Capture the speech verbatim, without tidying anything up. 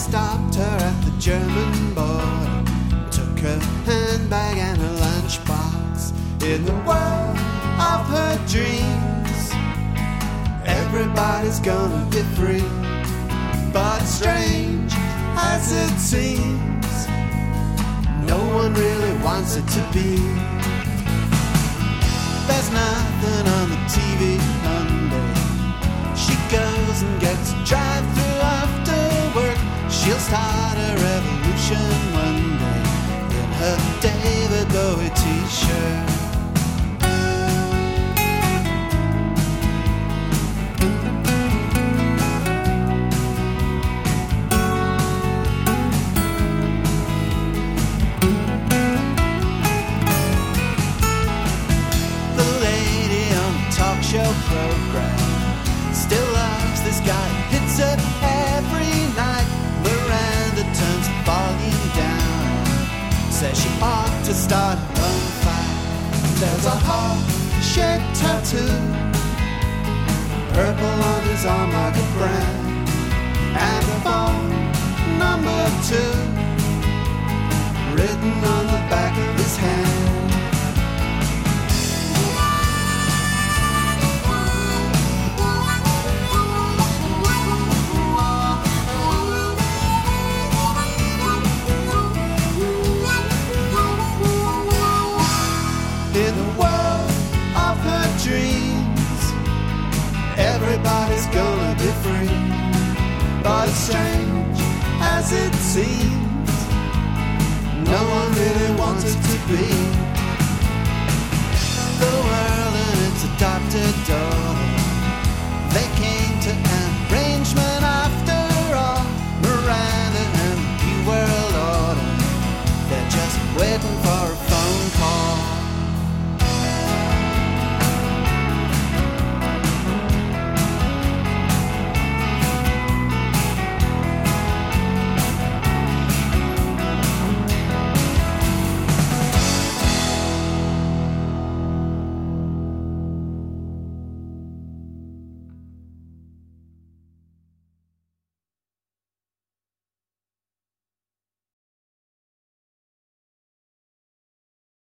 stopped her at the German border, took her handbag and her lunchbox. In the world of her dreams, everybody's gonna be free. But strange as it seems, no one really wants it to be. There's nothing on the T V Monday. She goes and gets a drive-through after work. She'll start a revolution one day in her David Bowie t-shirt. Program still loves this guy, hits it every night. Miranda turns the volume down, says she ought to start her own fight. There's a heart-shaped tattoo, purple on his arm like a brand, and a phone number two written on the back of his hand. In the world of her dreams, everybody's gonna be free. But strange as it seems, no one really wants it to be. The world and its adopted dog